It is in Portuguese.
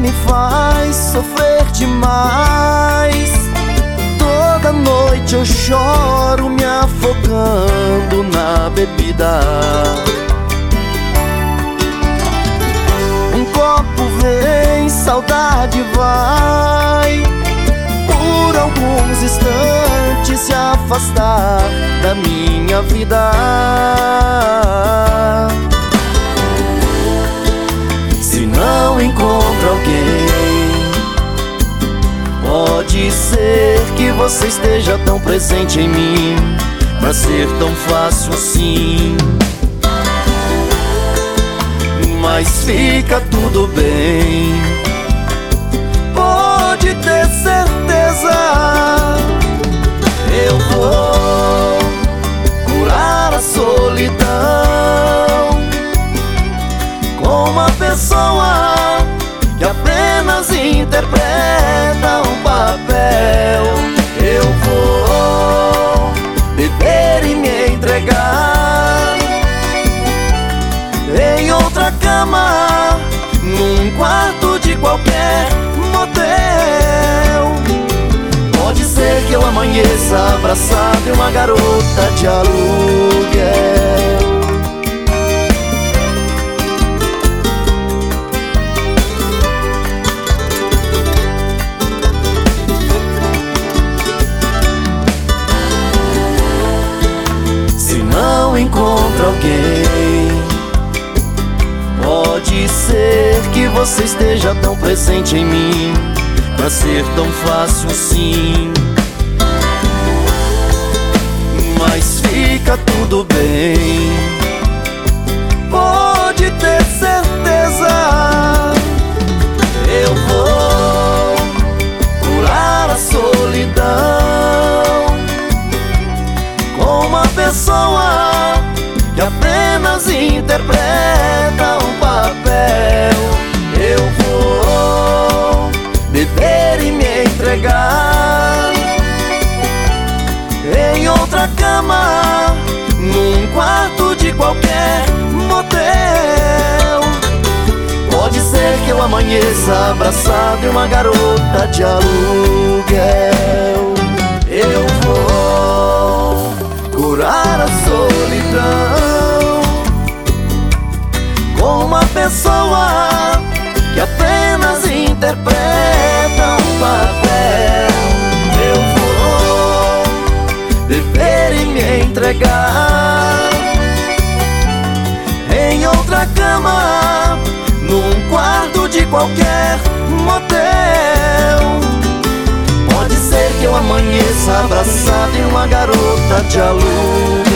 me faz sofrer demais. Toda noite eu choro me afogando na bebida. Um copo vem, saudade vai, por alguns instantes se afastar da minha vida. Se não encontro alguém, pode ser que você esteja tão presente em mim, pra ser tão fácil assim. Mas fica tudo bem, pode ter certeza. Eu vou curar a solidão com uma pessoa que apenas interpreta um papel. Eu vou beber e me entregar em outra cama, num quarto de qualquer motel. Pode ser que eu amanheça abraçado em uma garota de aluguel. Se não encontro alguém, pode ser que você esteja tão presente em mim, pra ser tão fácil assim. Mas fica tudo bem, pode ter certeza. Eu vou curar a solidão com uma pessoa que apenas interpreta um papel. Eu vou beber e me entregar em outra cama, num quarto de qualquer motel. Pode ser que eu amanheça abraçado em uma garota de aluguel. Eu vou curar a solidão com uma pessoa que apenas interpreta um papel. Eu vou beber e me entregar em outra cama, num quarto de qualquer motel. Pode ser que eu amanheça abraçado em uma garota de aluguel.